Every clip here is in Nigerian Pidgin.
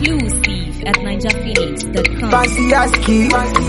Exclusive at NinjaPhoenix.com. Fancy as key.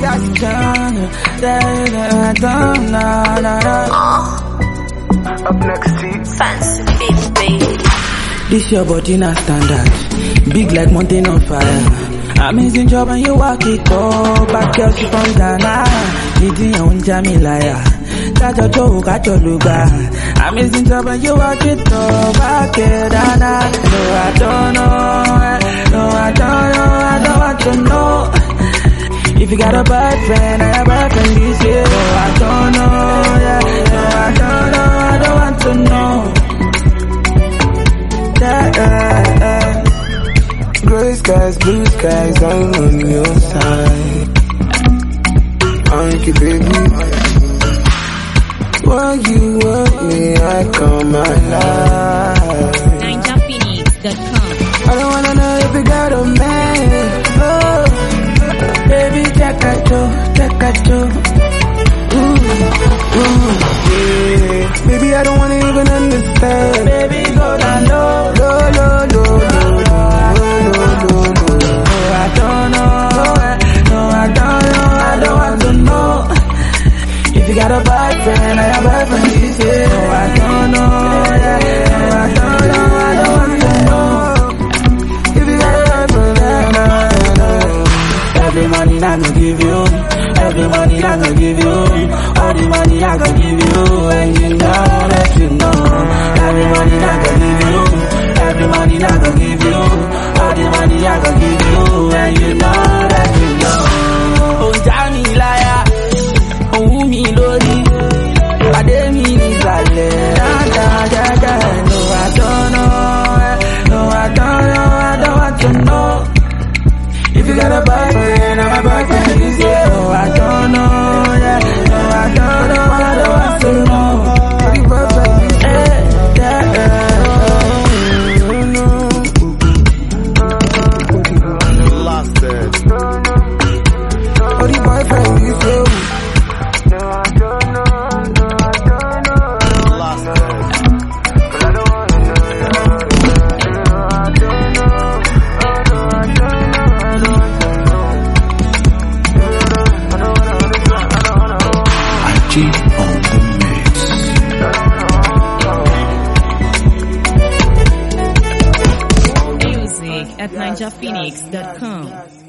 Up next to Fancy Big Baby. This your body not standard, big like mountain on fire. Amazing job and you walk it up, back girl she from Ghana. Leading your own Jamilaya, that's your joke, that's your lugar. Amazing job and you walk it up, back it Ghana. No I don't know, no I don't know, I don't want to know. If you got a boyfriend, I have a boyfriend this year. No I don't know, yeah. No I don't know, I don't want to know. gray skies, blue skies, I'm on your side. Thank you, baby. When you want me, I come alive. NinjaPhoenix.com. I don't wanna know if you got a man. Oh, baby, take a toe. Yeah. Baby, I don't wanna even understand. Baby, go down low, low, low, low, low, low. I don't know. If you got a boyfriend, I have a boyfriend this year. No, I don't know. No, I don't want to know. If you got a boyfriend, I know. Every money I gonna give you, every money I gonna give you, all the money I gonna give you, and you know that you know. Every money I gonna give you, every money I gonna give you, all the money I gonna give you, and you know that you know. Oh, Jamilaya, oh, me lori, pade mi ni sale, da. No, I don't know, no, I don't know, I don't want to know. If you got a boyfriend, I'm a boyfriend this year. No, I don't know, yeah. No, I don't know, I don't want to know. You boyfriend this year, yeah. Lost it. Oh, the boyfriend this year. Lost it. G on the mix. Music at NinjaPhoenix.com.